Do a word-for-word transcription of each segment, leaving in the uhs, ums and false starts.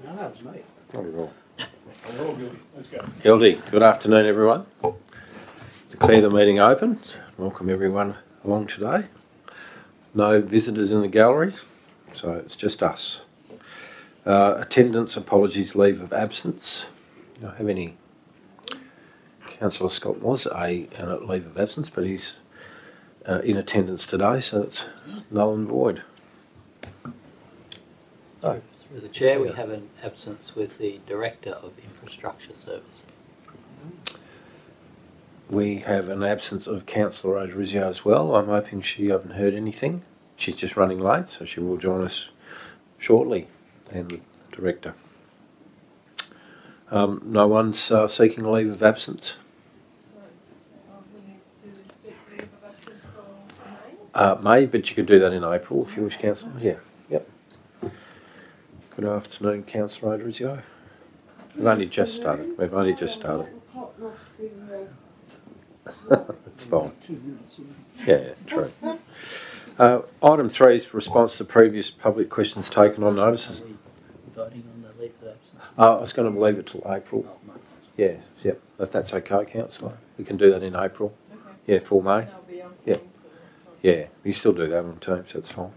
No, that was me. Not at all. We're all guilty. Let's go. Guilty. Good afternoon, everyone. Declare the meeting open. Welcome everyone along today. No visitors in the gallery, so it's just us. Uh, attendance, apologies, leave of absence. You don't have any. Councillor Scott was a, a leave of absence, but he's uh, in attendance today, so it's null and void. So, through the chair, we have an absence with the Director of Infrastructure Services. We have an absence of Councillor Odorizio as well. I'm hoping she hasn't heard anything. She's just running late, so she will join us shortly. And the Director. Um, no one's uh, seeking a leave of absence. So, uh, we need to seek leave of absence for May? Uh, May, but you could do that in April if you wish, Councillor. Yeah, yep. Good afternoon, Councillor Odorizio. We've only just started. We've only just started. That's fine. Yeah, true. Uh, item three is response to previous public questions taken on notices. Voting on the leave of absence. Uh, I was going to leave it till April. Yeah, yep. If that's okay, Councillor. We can do that in April. Okay. Yeah, for May. That'll be on Yeah. Teams for the next one. Yeah, you still do that on Teams, that's fine.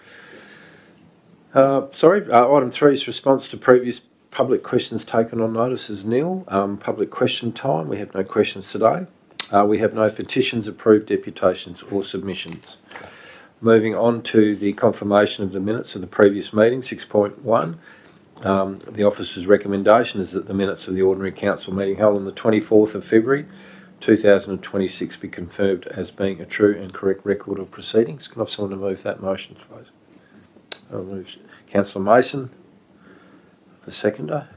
Uh, sorry, uh, item three is response to previous public questions taken on notice as nil. Um, public question time, we have no questions today. Uh, we have no petitions, approved deputations or submissions. Moving on to the confirmation of the minutes of the previous meeting, six point one. Um, the officer's recommendation is that the minutes of the ordinary council meeting held on the twenty-fourth of February two thousand twenty-six be confirmed as being a true and correct record of proceedings. Can I have someone to move that motion, please? I'll move Councillor Mason, the seconder.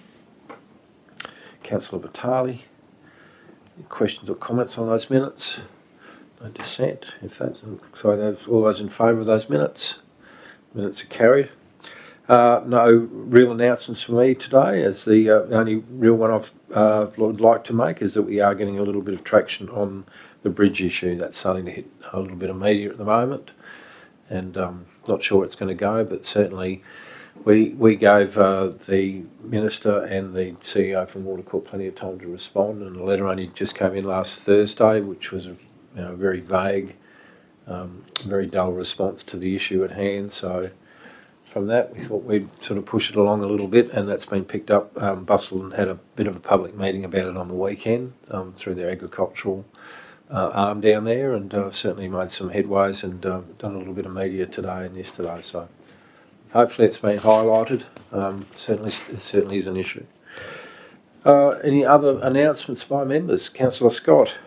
Councillor Vitale. Any questions or comments on those minutes? No dissent. If that's so, those all those in favour of those minutes. Minutes are carried. Uh, no real announcements for me today, as the, uh, the only real one I've uh, would like to make is that we are getting a little bit of traction on the bridge issue. That's starting to hit a little bit of media at the moment, and um, not sure where it's going to go, but certainly we we gave uh, the Minister and the C E O from Watercorp plenty of time to respond, and the letter only just came in last Thursday, which was a you know, very vague, um, very dull response to the issue at hand. So from that, we thought we'd sort of push it along a little bit, and that's been picked up. Um, Busselton had a bit of a public meeting about it on the weekend um, through their agricultural uh, arm down there, and uh, certainly made some headways and uh, done a little bit of media today and yesterday. So hopefully it's been highlighted. Um, certainly, it certainly is an issue. Uh, any other announcements by members? Councillor Scott.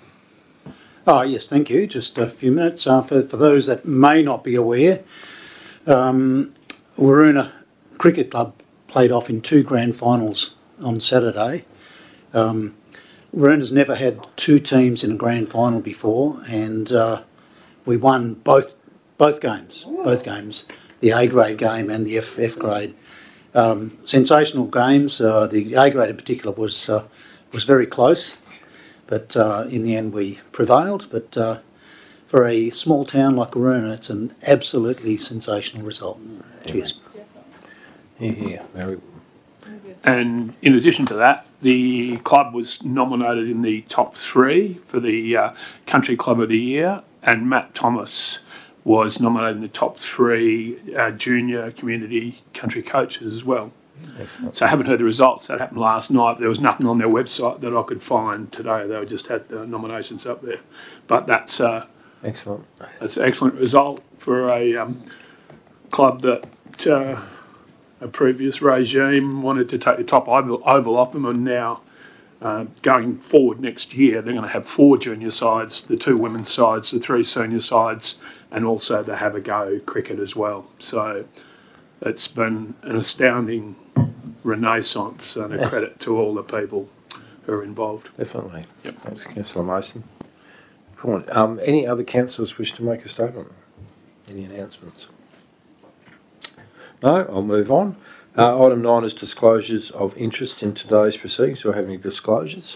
Oh, yes, thank you. Just a few minutes. Uh, for, for those that may not be aware, um, Waroona Cricket Club played off in two grand finals on Saturday. Um, Waroona's never had two teams in a grand final before, and uh, we won both both games, both games, the A grade game and the F, F grade. Um, sensational games. Uh, the A grade in particular was uh, was very close. But uh, in the end, we prevailed. But uh, for a small town like Waroona, it's an absolutely sensational result. Cheers. Yeah, yeah, very. And in addition to that, the club was nominated in the top three for the uh, Country Club of the Year, and Matt Thomas was nominated in the top three uh, junior community country coaches as well. Excellent. So I haven't heard the results. That happened last night. There was nothing on their website that I could find today. They just had the nominations up there. But that's uh, Excellent. that's an excellent result for a um, club that uh, a previous regime wanted to take the top oval, oval off them, and now uh, going forward next year, they're going to have four junior sides, the two women's sides, the three senior sides, and also the Have a Go cricket as well. So it's been an astounding renaissance, and a credit to all the people who are involved. Definitely. Yep. Thanks, Councillor Mason. Point. Um, any other councillors wish to make a statement? Any announcements? No, I'll move on. Uh, item nine is disclosures of interest in today's proceedings. Do I have any disclosures?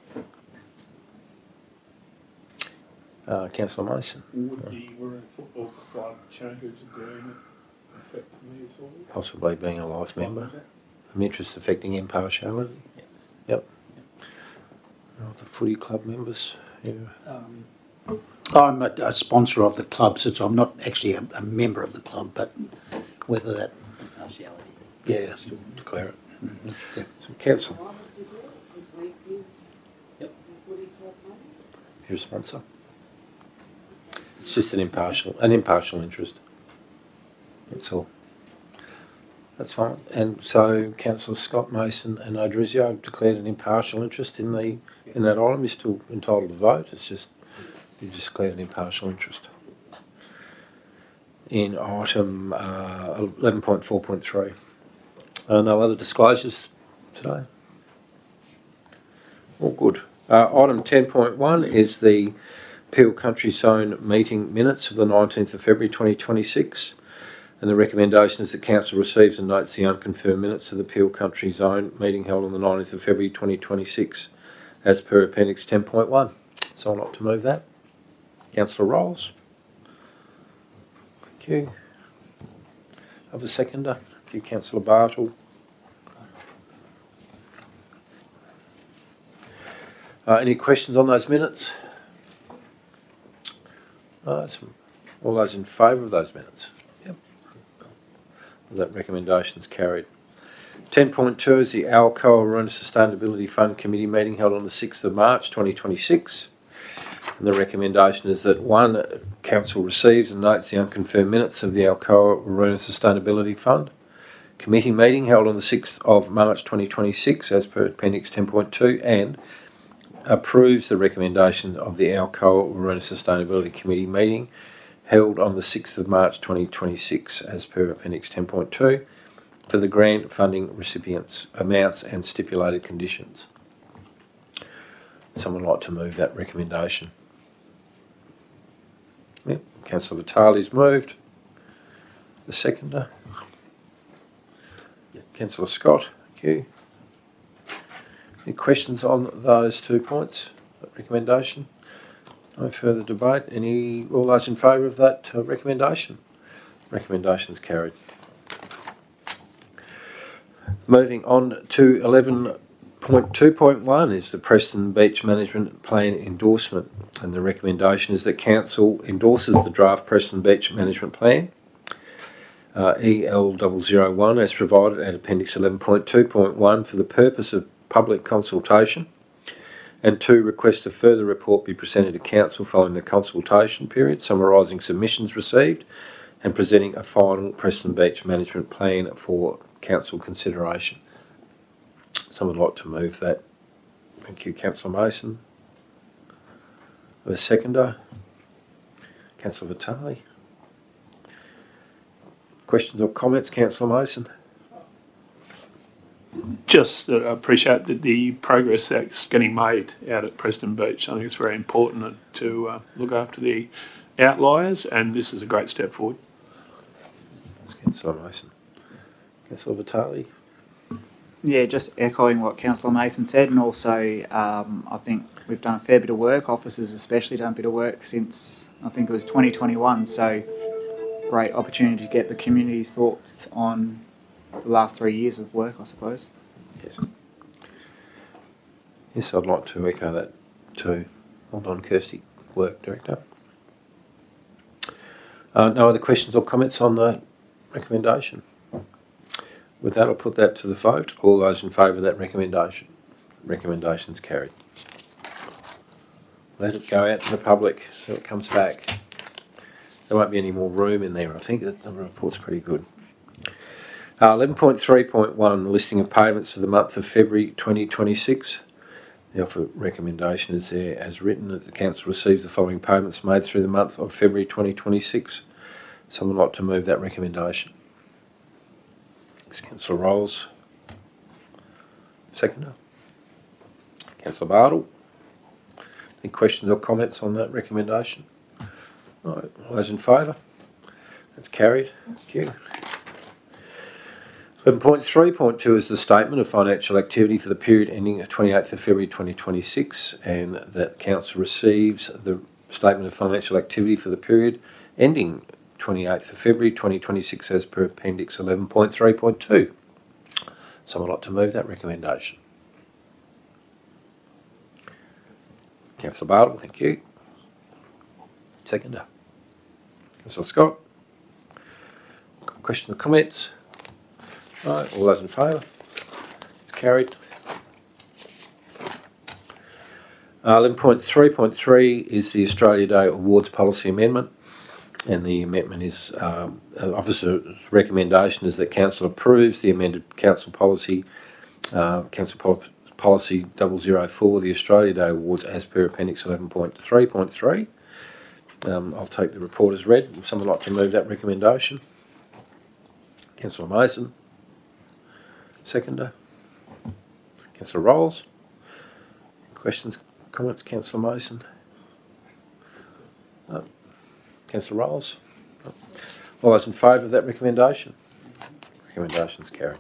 Uh, Councillor Mason. Would the Warren Football Club changes agreement affect me at all? Possibly being a life member. Of interest affecting impartiality. Yes. Yep. All the footy club members. Yeah. Um, I'm a, a sponsor of the club, so I'm not actually a, a member of the club, but whether that, Partiality. yeah, still declare it. Mm-hmm. Yeah. So council, Yep. you're a sponsor. It's just an impartial, an impartial interest. That's all. That's fine. And so, Councillor Scott, Mason, and Odrizio have declared an impartial interest in the in that item. You're still entitled to vote. It's just you just declared an impartial interest in item uh, eleven point four point three. Uh, no other disclosures today. All good. Uh, item ten point one is the Peel Country Zone meeting minutes of the nineteenth of February twenty twenty-six. And the recommendation is that Council receives and notes the unconfirmed minutes of the Peel Country Zone meeting held on the nineteenth of February twenty twenty-six as per Appendix ten point one. So I'll not to move that. Councillor Rolls. Thank you. Have a seconder. Thank you, Councillor Bartle. Uh, any questions on those minutes? Uh, all those in favour of those minutes? Yep. That recommendation's carried. ten point two is the Alcoa Aruna Sustainability Fund Committee meeting held on the sixth of March twenty twenty-six. And the recommendation is that one, Council receives and notes the unconfirmed minutes of the Alcoa Aruna Sustainability Fund Committee meeting held on the sixth of March twenty twenty-six as per Appendix ten point two, and approves the recommendation of the Alcoa Aruna Sustainability Committee meeting held on the sixth of March twenty twenty-six as per Appendix ten point two for the grant funding recipients, amounts and stipulated conditions. Someone like to move that recommendation? Yep. Councillor Vitale's moved. The seconder. Yep. Councillor Scott, thank you. Any questions on those two points, that recommendation? No further debate. Any, all those in favour of that uh, recommendation? Recommendation's carried. Moving on to eleven point two point one is the Preston Beach Management Plan endorsement, and the recommendation is that Council endorses the draft Preston Beach Management Plan uh, E L zero zero one as provided at Appendix eleven point two point one for the purpose of public consultation, and two, request a further report be presented to Council following the consultation period, summarising submissions received and presenting a final Preston Beach Management Plan for Council consideration. Someone would like to move that. Thank you, Councillor Mason. A seconder. Councillor Vitale. Questions or comments, Councillor Mason? Just uh, appreciate that the progress that's getting made out at Preston Beach. I think it's very important to uh, look after the outliers, and this is a great step forward. Councillor Mason. Councillor Vitale. Yeah, just echoing what Councillor Mason said, and also um, I think we've done a fair bit of work, officers especially done a bit of work since I think it was twenty twenty-one, so great opportunity to get the community's thoughts on the last three years of work, I suppose. Yes. Yes, I'd like to echo that too. Well done, Kirsty. Work, Director. Uh, no other questions or comments on the recommendation? With that, I'll put that to the vote. All those in favour of that recommendation? Recommendation's carried. Let it go out to the public so it comes back. There won't be any more room in there, I think. The report's pretty good. Uh, eleven point three point one, the listing of payments for the month of February twenty twenty-six. The offer recommendation is there as written that the Council receives the following payments made through the month of February twenty twenty-six. Someone like to move that recommendation? Councillor Rolls. Seconder. Councillor Bartle. Any questions or comments on that recommendation? All right, all those in favour? That's carried. Thank you. eleven point three point two is the statement of financial activity for the period ending twenty-eighth of February twenty twenty-six, and that Council receives the statement of financial activity for the period ending twenty-eighth of February twenty twenty-six as per Appendix eleven point three point two. Someone like to move that recommendation? Councillor Bartle, thank you. Seconder. Councillor Scott. Questions or comments? Right, all those in favour? It's carried. Uh, eleven point three point three is the Australia Day Awards Policy Amendment, and the amendment is um, uh, officer's recommendation is that council approves the amended council policy, uh, council pol- policy double zero four, the Australia Day Awards, as per Appendix eleven point three point three. Um, I'll take the report as read. Would someone like to move that recommendation? Councillor Mason. Seconder. Councillor Rolls. Questions, comments, Councillor Mason? No. Councillor Rolls? No. All those in favour of that recommendation? Recommendation's carried.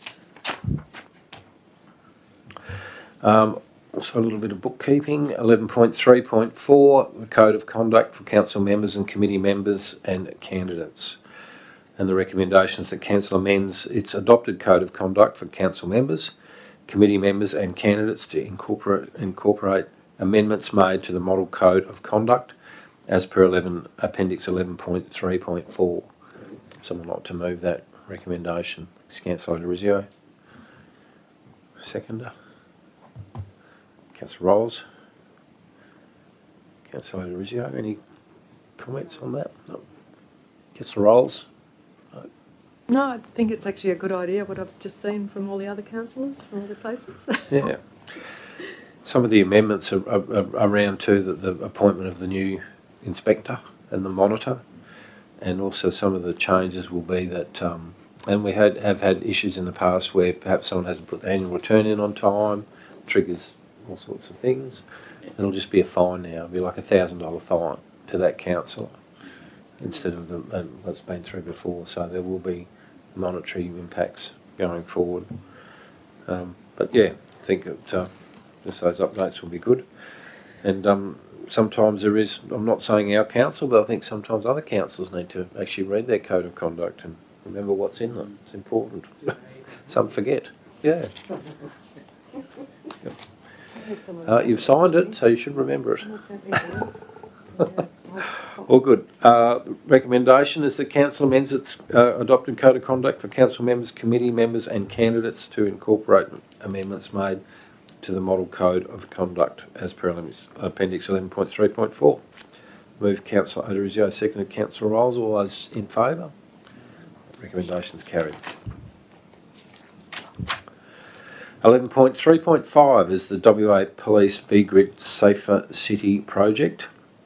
Um, also a little bit of bookkeeping. eleven point three point four, the Code of Conduct for Council Members and Committee Members and Candidates. And the recommendation is that Council amends its adopted Code of Conduct for Council Members, Committee Members and Candidates to incorporate, incorporate amendments made to the Model Code of Conduct as per eleven, Appendix eleven point three point four. Someone like to move that recommendation? Councillor Odorizio. Seconder. Councillor Rolls. Councillor Odorizio, any comments on that? No. Councillor Rolls. No, I think it's actually a good idea, what I've just seen from all the other councillors from other places. Yeah. Some of the amendments are, are, are around too, the, the appointment of the new inspector and the monitor, and also some of the changes will be that, um, and we had have had issues in the past where perhaps someone hasn't put the annual return in on time, triggers all sorts of things. It'll just be a fine now. It'll be like a thousand dollar fine to that councillor instead of the, uh, what's been through before. So there will be monetary impacts going forward. Um, but yeah, I think that uh, just those updates will be good. And um, sometimes there is, I'm not saying our council, but I think sometimes other councils need to actually read their code of conduct and remember what's in them. It's important. Some forget. Yeah. Uh, you've signed it, so you should remember it. All good. Uh, recommendation is that council amends its uh, adopted code of conduct for council members, committee members and candidates to incorporate amendments made to the model code of conduct as per Appendix eleven point three point four. Move Councillor Odorizio, seconded Councillor Rolls. All those in favour? Recommendations carried. eleven point three point five is the W A Police V Grid Safer City project.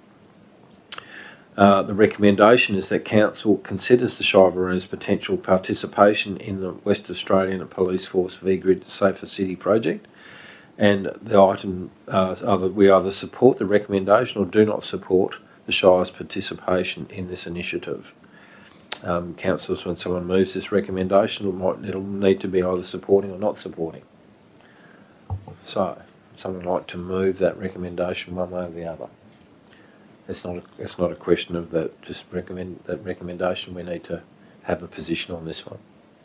Uh, the recommendation is that Council considers the Shire of Waroona's potential participation in the West Australian Police Force V Grid Safer City project, and the item uh, either we either support the recommendation or do not support the Shire's participation in this initiative. Um, councillors, when someone moves this recommendation, it might, it'll need to be either supporting or not supporting. So, someone like to move that recommendation one way or the other. It's not a, it's not a question of that, just recommend that recommendation. We need to have a position on this one.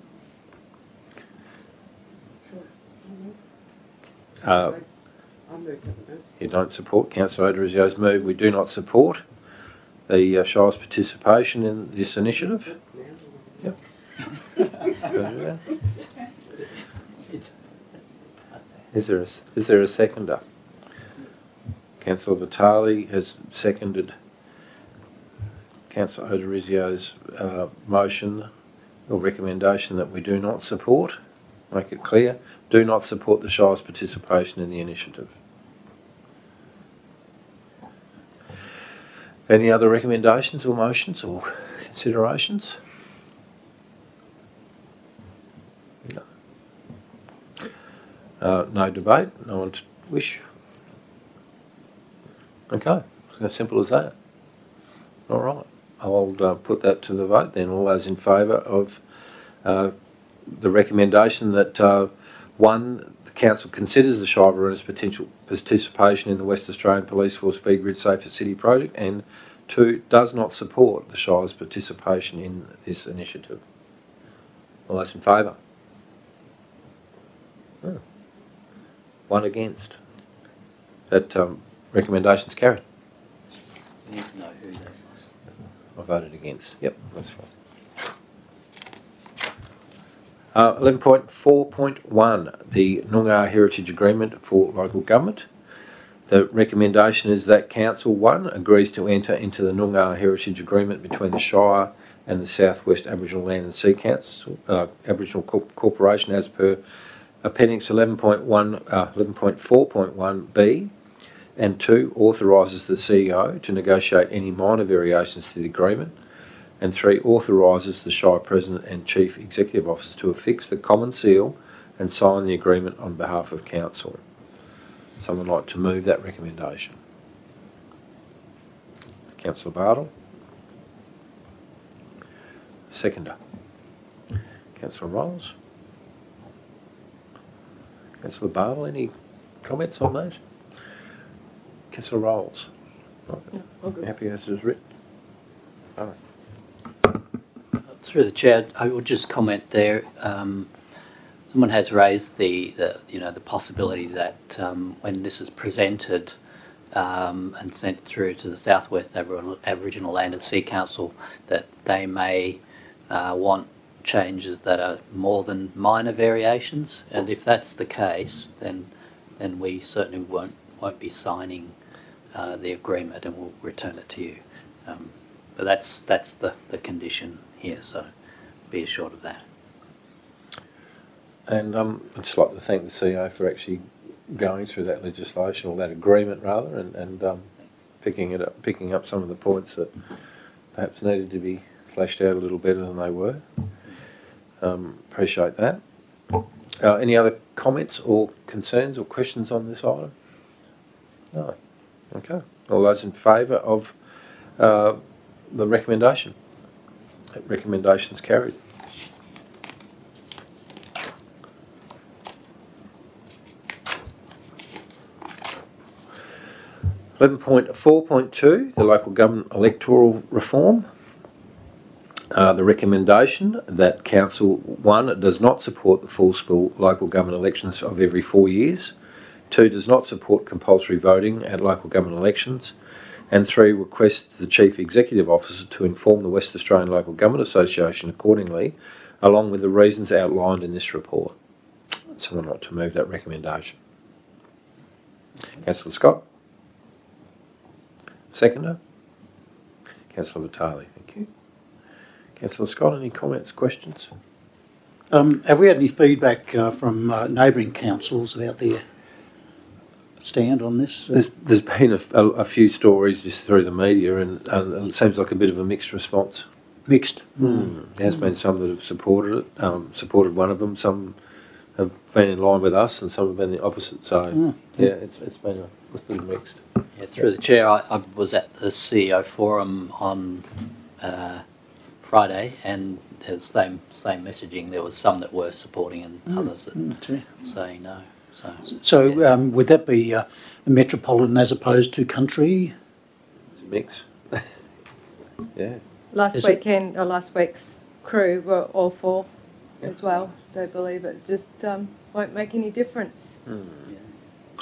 Uh, you don't support Councillor Odorizio's move. We do not support the uh, Shire's participation in this initiative. Yep. Is there a, is there a seconder? Councillor Vitale has seconded Councillor Odorizio's uh, motion or recommendation that we do not support. Make it clear, do not support the Shire's participation in the initiative. Any other recommendations or motions or considerations? No. Uh, no debate, no one to wish. Okay, it's as simple as that. All right, I'll uh, put that to the vote then. All those in favour of uh, the recommendation that uh, one, the Council considers the Shire of Waroona's potential participation in the West Australian Police Force V Grid Safer City project, and two, does not support the Shire's participation in this initiative. All those in favour? One against. That um, recommendation's carried. We need to know who that was. I voted against. Yep, that's fine. Uh, eleven point four point one, the Noongar Heritage Agreement for Local Government. The recommendation is that Council one agrees to enter into the Noongar Heritage Agreement between the Shire and the South West Aboriginal Land and Sea Council, uh, Aboriginal Corp- Corporation as per Appendix eleven point one, uh, eleven point four point one B, and two, authorises the C E O to negotiate any minor variations to the agreement, and three, authorises the Shire President and Chief Executive Officer to affix the common seal and sign the agreement on behalf of Council. Someone like to move that recommendation? Councillor Bartle. Seconder. Councillor Rolls. Councillor Bartle, any comments on that? Councillor Rolls. No, all good. Happy as it is written? Oh. Through the chair, I would just comment there. Um, someone has raised the, the, you know, the possibility that um, when this is presented um, and sent through to the South West Aboriginal, Aboriginal Land and Sea Council, that they may uh, want changes that are more than minor variations. And if that's the case, then then we certainly won't won't be signing uh, the agreement, and we'll return it to you. Um, but that's that's the, the condition here, so be assured of that. And um, I'd just like to thank the C E O for actually going through that legislation, or that agreement rather, and, and um, picking it up, picking up some of the points that perhaps needed to be fleshed out a little better than they were. Um, appreciate that. Uh, any other comments or concerns or questions on this item? No. Okay. All those in favour of uh, the recommendation? That recommendation's carried. eleven point four point two, the local government electoral reform. Uh, the recommendation that Council one does not support the full spill local government elections of every four years, two does not support compulsory voting at local government elections, and three requests the Chief Executive Officer to inform the West Australian Local Government Association accordingly, along with the reasons outlined in this report. Someone like to move that recommendation? Councillor Scott. Seconder? Councillor Vitale, thank you. Councillor Scott, any comments, questions? Um, have we had any feedback uh, from uh, neighbouring councils about their stand on this? There's, there's been a, a, a few stories just through the media, and, and it seems like a bit of a mixed response. Mixed. Mm. There has been some that have supported it, um, supported one of them, some have been in line with us, and some have been the opposite. So, Mm. yeah, it's, it's been a, it's been mixed. Yeah, through the chair, I, I was at the C E O forum on uh, Friday, and there's same same messaging. There was some that were supporting, and Mm. others that Mm, too. were saying no. So, So yeah. um, would that be uh, metropolitan as opposed to country? It's a mix. Yeah. Last Is it- weekend, or last week's crew were all for Yeah. as well. They believe it just um, won't make any difference. Mm. Yeah.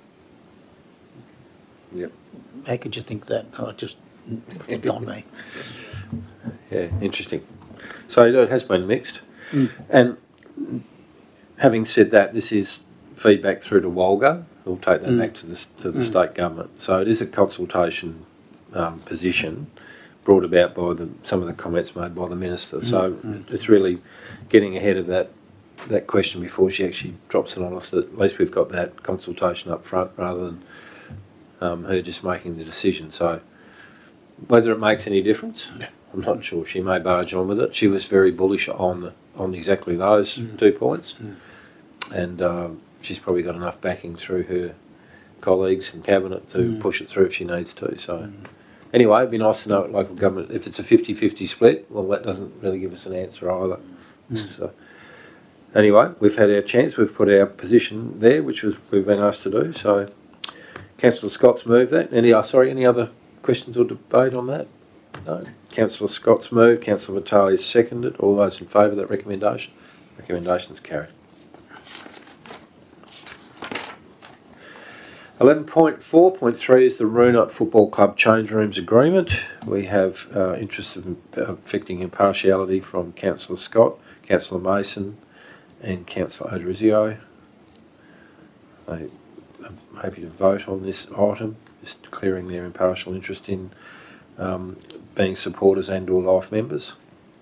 Yep. How could you think that? Oh, just it's beyond me. Yeah, interesting. So it has been mixed. Mm. And having said that, this is feedback through to Walga. We'll take that Mm. back to the, to the Mm. state government. So it is a consultation um, position brought about by the, some of the comments made by the Minister. So Mm. it's really getting ahead of that that question before she actually drops it on us, that at least we've got that consultation up front rather than um, her just making the decision. So whether it makes any difference, Yeah. I'm not sure. She may barge on with it. She was very bullish on on exactly those Mm. two points, Mm. and um, she's probably got enough backing through her colleagues and cabinet to Mm. push it through if she needs to. So Mm. anyway, it'd be nice to know at local government if it's a fifty-fifty split. Well, that doesn't really give us an answer either. Mm. So anyway, we've had our chance. We've put our position there, which was we've been asked to do. So Councillor Scott's moved that. Any? Uh, sorry, any other questions or debate on that? No. Councillor Scott's moved. Councillor Vitale has seconded. All those in favour of that recommendation? Recommendation's carried. eleven point four point three is the Roona Football Club Change Rooms Agreement. We have uh, interest of uh, affecting impartiality from Councillor Scott, Councillor Mason and Councillor Odorizio. I am happy to vote on this item, just declaring their impartial interest in um, being supporters and or life members.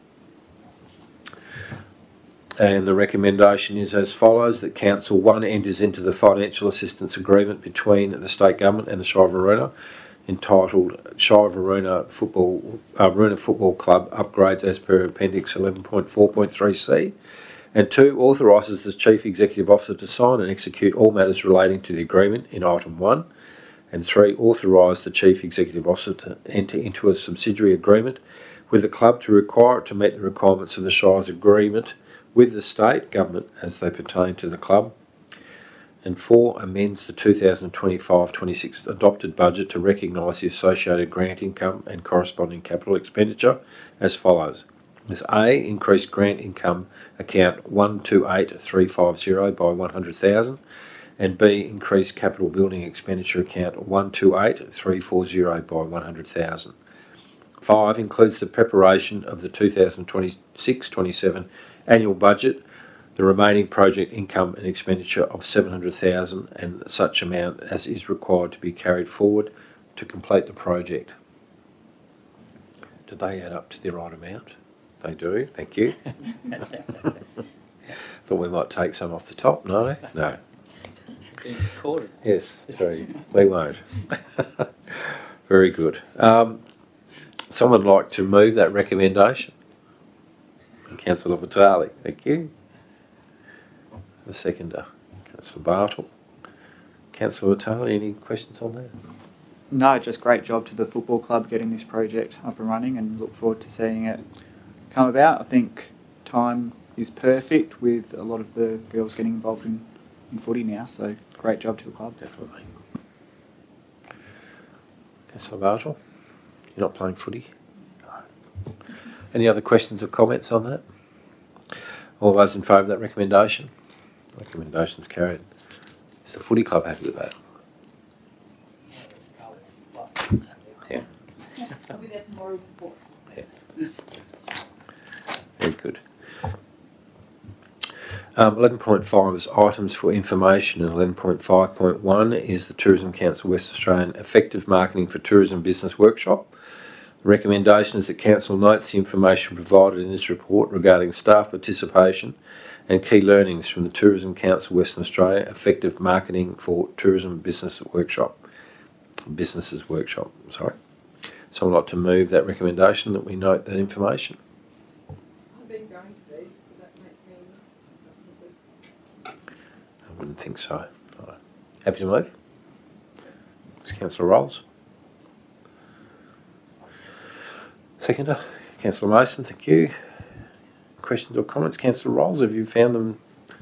And the recommendation is as follows, that Council one enters into the financial assistance agreement between the State Government and the Shire of Roona, entitled Shire of Roona Football, uh, Roona Football Club Upgrades as per Appendix eleven point four point three C, and two, authorises the Chief Executive Officer to sign and execute all matters relating to the agreement in item one, and three, authorise the Chief Executive Officer to enter into a subsidiary agreement with the club to require it to meet the requirements of the Shire's agreement with the State Government as they pertain to the club. And four, amends the two thousand twenty-five twenty-six adopted budget to recognise the associated grant income and corresponding capital expenditure as follows. As A, increased grant income account one two eight three five zero by one hundred thousand, and B, increased capital building expenditure account one two eight three four zero by one hundred thousand. Five, includes the preparation of the two thousand twenty-six twenty-seven annual budget, the remaining project income and expenditure of seven hundred thousand and such amount as is required to be carried forward to complete the project. Do they add up to the right amount? They do, thank you. Thought we might take some off the top, no? No. Being recorded. Yes, sorry, we won't. Very good. Um, someone like to move that recommendation? Councillor Vitale, thank you. The seconder, Councillor Bartle. Councillor Vitale, any questions on that? No, just great job to the football club getting this project up and running, and look forward to seeing it come about. I think time is perfect with a lot of the girls getting involved in, in footy now, so great job to the club. Definitely. Councillor Bartle, you're not playing footy? No. Any other questions or comments on that? All those in favour of that recommendation? Recommendation's carried. Is the footy club happy with that? Yeah. With that moral support. Yeah. Very good. Um, eleven point five is items for information, and eleven point five point one is the Tourism Council West Australian Effective Marketing for Tourism Business Workshop. The recommendation is that Council notes the information provided in this report regarding staff participation and key learnings from the Tourism Council Western Australia Effective Marketing for Tourism Business Workshop. Businesses Workshop, sorry. So I'd like to move that recommendation that we note that information. I've been going to these, does that make me? I wouldn't think so. No. Happy to move? It's Councillor Rolls. Seconder, Councillor Mason, thank you. Questions or comments? Councillor Rolls, have you found them?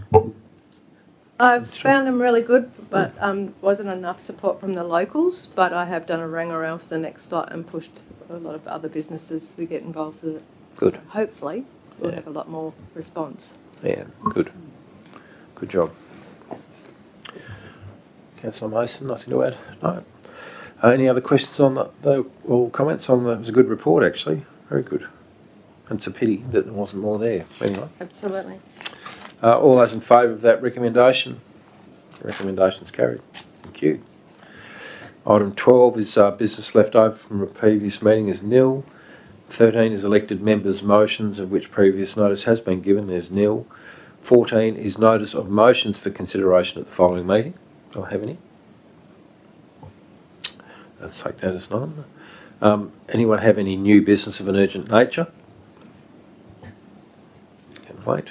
I've found them really good, but um, wasn't enough support from the locals. But I have done a ring around for the next lot and pushed a lot of other businesses to get involved with it. Good. So hopefully, we'll Yeah. have a lot more response. Yeah, good. Good job. Councillor Mason, nothing to add? No. Uh, any other questions on that, though, or comments on that? It was a good report, actually. Very good. And it's a pity that there wasn't more there. Anyway. Absolutely. Uh, all those in favour of that recommendation? The recommendation's carried. Thank you. Item twelve is uh, business left over from a previous meeting is nil. thirteen is elected members' motions, of which previous notice has been given. There's nil. fourteen is notice of motions for consideration at the following meeting. Do I have any? Let's take that as none. Um, anyone have any new business of an urgent nature? Can wait.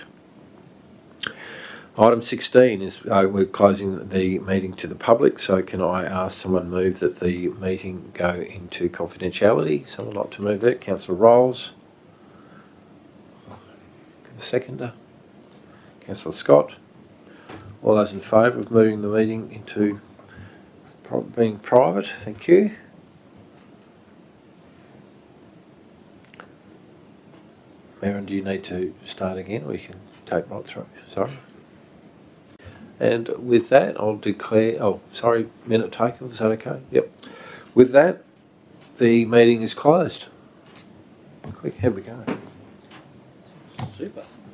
Item sixteen is uh, we're closing the meeting to the public, so can I ask someone move that the meeting go into confidentiality? Someone like to move that? Councillor Rolls. The seconder. Councillor Scott. All those in favour of moving the meeting into being private, thank you. Maren, do you need to start again, or you can take right through? Sorry. And with that, I'll declare, oh, sorry, minute taken, is that okay? Yep. With that, the meeting is closed. Quick, here we go. Super.